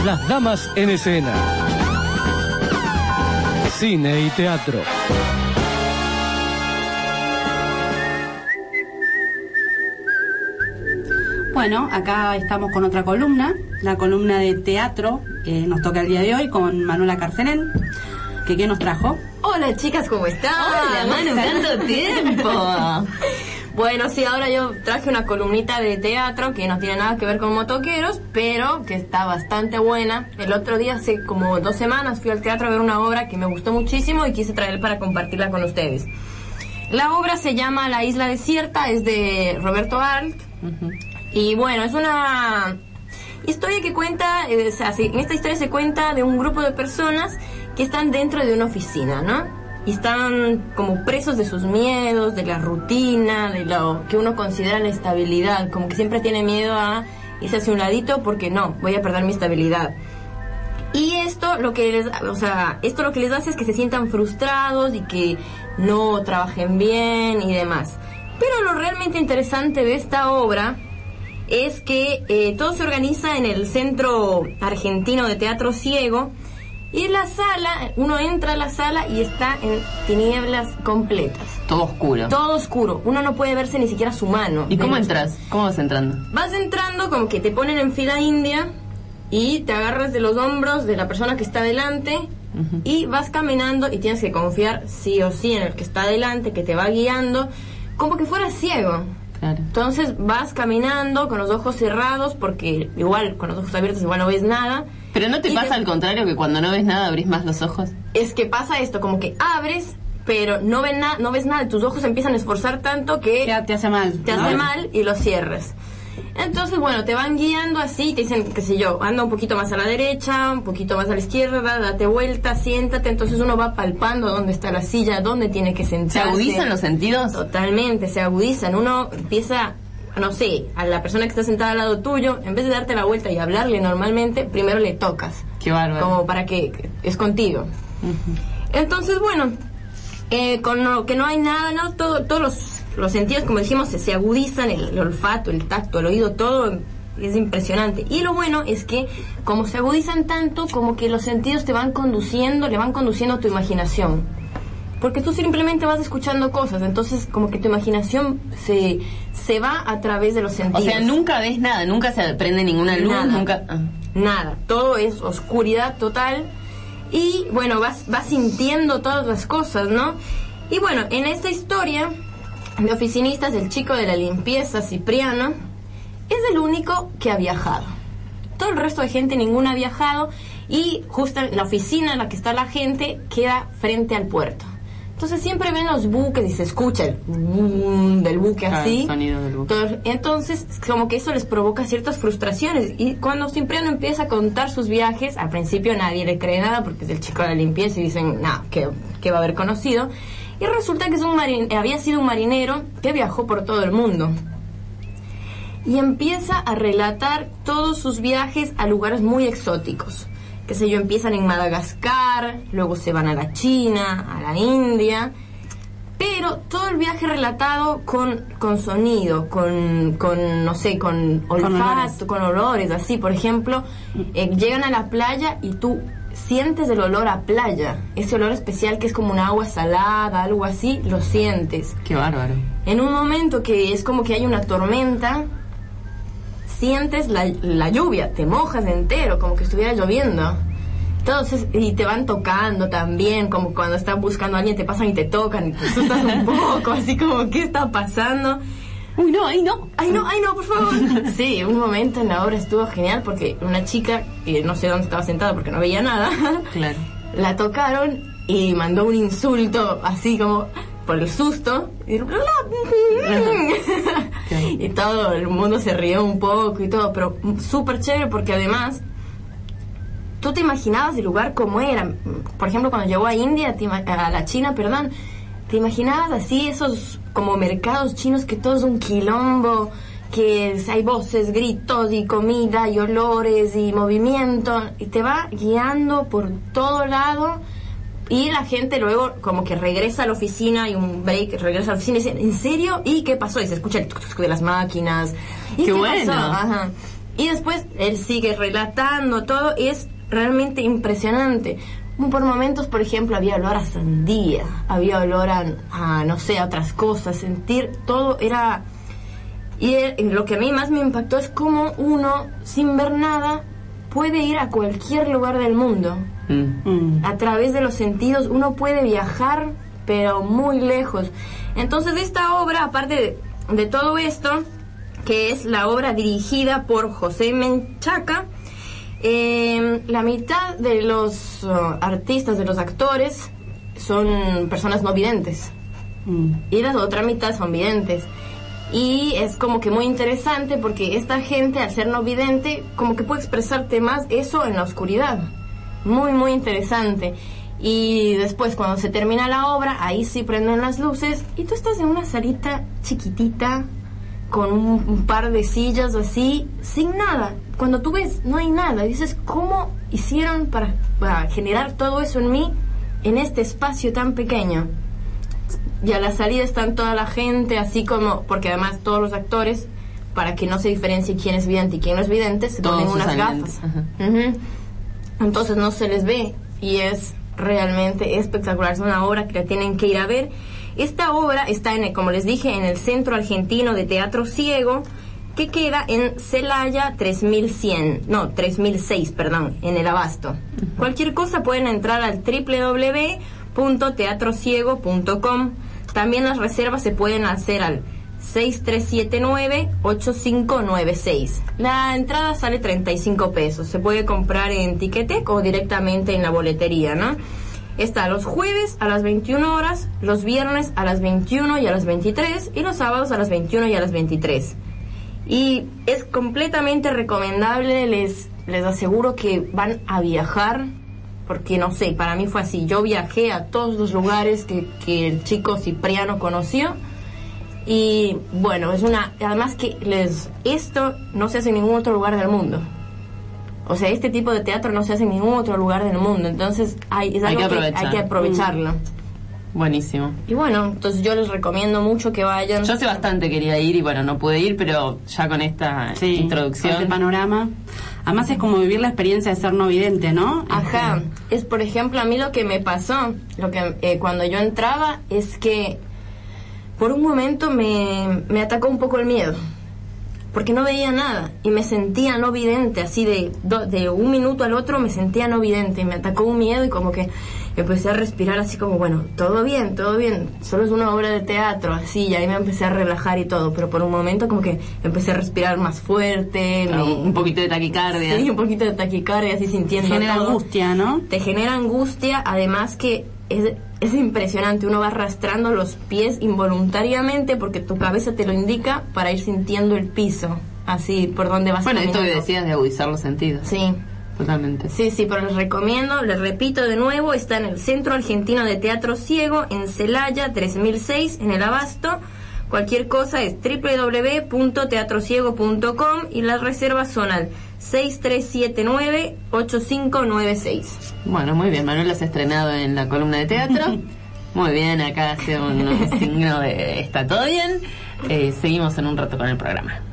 Las damas en escena. Cine y teatro. Bueno, acá estamos con otra columna, la columna de teatro que nos toca el día de hoy con Manuela Carcelén. ¿Qué nos trajo? Hola chicas, ¿cómo están? Hola Manu, tanto tiempo. Bueno, sí, ahora yo traje una columnita de teatro que no tiene nada que ver con motoqueros, pero que está bastante buena. El otro día, hace como 2 semanas, fui al teatro a ver una obra que me gustó muchísimo y quise traer para compartirla con ustedes. La obra se llama La Isla Desierta, es de Roberto Arlt. Y bueno, es una historia que cuenta, en esta historia se cuenta de un grupo de personas que están dentro de una oficina, ¿no? Y están como presos de sus miedos, de la rutina, de lo que uno considera la estabilidad, como que siempre tiene miedo a irse hacia un ladito porque no, voy a perder mi estabilidad. Y esto lo que les hace es que se sientan frustrados y que no trabajen bien y demás. Pero lo realmente interesante de esta obra es que todo se organiza en el Centro Argentino de Teatro Ciego. Y en la sala, uno entra a la sala y está en tinieblas completas. Todo oscuro. Todo oscuro. Uno no puede verse ni siquiera su mano. ¿Y cómo entras? ¿Cómo vas entrando? Vas entrando como que te ponen en fila india y te agarras de los hombros de la persona que está delante y vas caminando y tienes que confiar sí o sí en el que está delante, que te va guiando, como que fueras ciego. Claro. Entonces vas caminando con los ojos cerrados porque igual con los ojos abiertos igual no ves nada. ¿Pero no te pasa al contrario que cuando no ves nada abrís más los ojos? Es que pasa esto, como que abres, pero no ves nada, tus ojos empiezan a esforzar tanto que te hace mal. Te hace mal y los cierres. Entonces, bueno, te van guiando así, te dicen, qué sé yo, anda un poquito más a la derecha, un poquito más a la izquierda, date vuelta, siéntate. Entonces uno va palpando dónde está la silla, dónde tiene que sentarse. ¿Se agudizan los sentidos? Totalmente, se agudizan. Uno empieza, no sé, a la persona que está sentada al lado tuyo, en vez de darte la vuelta y hablarle normalmente, primero le tocas. Qué bárbaro. Como para que es contigo. Entonces, bueno, con lo que no hay nada, ¿no? Todos los sentidos, como dijimos, se agudizan, el olfato, el tacto, el oído, todo es impresionante. Y lo bueno es que, como se agudizan tanto, como que los sentidos le van conduciendo a tu imaginación. Porque tú simplemente vas escuchando cosas, entonces como que tu imaginación se va a través de los sentidos. O sea, nunca ves nada, nunca se prende ninguna luz, nunca... Nada, todo es oscuridad total. Y bueno, vas sintiendo todas las cosas, ¿no? Y bueno, en esta historia de oficinistas, el chico de la limpieza, Cipriano, es el único que ha viajado. Todo el resto de gente, ninguna ha viajado. Y justo la oficina en la que está la gente queda frente al puerto. Entonces siempre ven los buques y se escucha el boom del buque así. El sonido del buque. Entonces, como que eso les provoca ciertas frustraciones. Y cuando Cipriano empieza a contar sus viajes, al principio nadie le cree nada porque es el chico de la limpieza y dicen, que va a haber conocido. Y resulta que había sido un marinero que viajó por todo el mundo. Y empieza a relatar todos sus viajes a lugares muy exóticos. Qué sé yo, empiezan en Madagascar, luego se van a la China, a la India, pero todo el viaje relatado con sonido, con no sé, con olfato, con olores, así. Por ejemplo, llegan a la playa y tú sientes el olor a playa, ese olor especial que es como un agua salada, algo así, lo sientes. Qué bárbaro. En un momento que es como que hay una tormenta, sientes la lluvia, te mojas entero, como que estuviera lloviendo. Entonces, y te van tocando también, como cuando estás buscando a alguien, te pasan y te tocan, y te asustas un poco, así como, ¿qué está pasando? Uy, no, ahí no. Ay, no, por favor. Sí, un momento en la obra estuvo genial, porque una chica, que no sé dónde estaba sentada porque no veía nada, claro, la tocaron y mandó un insulto, así como... por el susto y todo el mundo se rió un poco y todo, pero súper chévere porque además tú te imaginabas el lugar como era. Por ejemplo, cuando llegó a India, a la China, perdón, te imaginabas así esos como mercados chinos que todo es un quilombo, que hay voces, gritos y comida y olores y movimiento, y te va guiando por todo lado. Y la gente luego como que regresa a la oficina, hay un break, regresa a la oficina y dice, ¿en serio? ¿Y qué pasó? Y se escucha el tuk tuk de las máquinas. ¿Y qué bueno. pasó? Ajá. Y después él sigue relatando todo, es realmente impresionante. Por momentos, por ejemplo, había olor a sandía, había olor a no sé, a otras cosas, sentir todo era... Y lo que a mí más me impactó es cómo uno, sin ver nada, puede ir a cualquier lugar del mundo. A través de los sentidos uno puede viajar, pero muy lejos. Entonces esta obra, aparte de todo esto, que es la obra dirigida por José Menchaca, la mitad de los artistas, de los actores, son personas no videntes. Y la otra mitad son videntes. Y es como que muy interesante porque esta gente, al ser no vidente, como que puede expresarte más eso en la oscuridad. Muy, muy interesante. Y después, cuando se termina la obra, ahí sí prenden las luces y tú estás en una salita chiquitita con un par de sillas así, sin nada. Cuando tú ves, no hay nada. Dices, ¿cómo hicieron para generar todo eso en mí, en este espacio tan pequeño? Y a la salida están toda la gente, así como, porque además todos los actores, para que no se diferencie quién es vidente y quién no es vidente, se ponen unas gafas. Entonces no se les ve y es realmente espectacular. Es una obra que la tienen que ir a ver. Esta obra está, como les dije, en el Centro Argentino de Teatro Ciego, que queda en Celaya 3006, en el Abasto. Cualquier cosa pueden entrar al www.teatrociego.com. También las reservas se pueden hacer al 6379-8596. La entrada sale 35 pesos. Se puede comprar en Ticketek o directamente en la boletería, ¿no? Está los jueves a las 21 horas, los viernes a las 21 y a las 23 y los sábados a las 21 y a las 23. Y es completamente recomendable, les aseguro que van a viajar, porque no sé, para mí fue así. Yo viajé a todos los lugares que el chico Cipriano conoció. Y bueno, además que esto no se hace en ningún otro lugar del mundo. O sea, este tipo de teatro no se hace en ningún otro lugar del mundo. Entonces hay que aprovecharlo. Buenísimo. Y bueno, entonces yo les recomiendo mucho que vayan. Yo hace bastante quería ir y bueno, no pude ir, pero ya con esta introducción, con este panorama. Además es como vivir la experiencia de ser no vidente, ¿no? Ajá. Es, por ejemplo, a mí lo que me pasó, cuando yo entraba, es que por un momento me atacó un poco el miedo, porque no veía nada y me sentía no vidente, así de un minuto al otro me sentía no vidente y me atacó un miedo y como que empecé a respirar así como, bueno, todo bien, solo es una obra de teatro, así, y ahí me empecé a relajar y todo, pero por un momento como que empecé a respirar más fuerte. Un poquito de taquicardia. Sí, un poquito de taquicardia, así sintiendo todo. Genera angustia, ¿no? Te genera angustia, además que es impresionante, uno va arrastrando los pies involuntariamente porque tu cabeza te lo indica para ir sintiendo el piso, así, por donde vas caminando. Esto que decías de agudizar los sentidos. Sí. Totalmente. Sí, pero les recomiendo, les repito de nuevo, está en el Centro Argentino de Teatro Ciego, en Celaya 3006, en el Abasto. Cualquier cosa es www.teatrociego.com y las reservas son al 6379-8596. Bueno, muy bien, Manuel, has estrenado en la columna de teatro. Muy bien, acá hace un signo de está todo bien. Seguimos en un rato con el programa.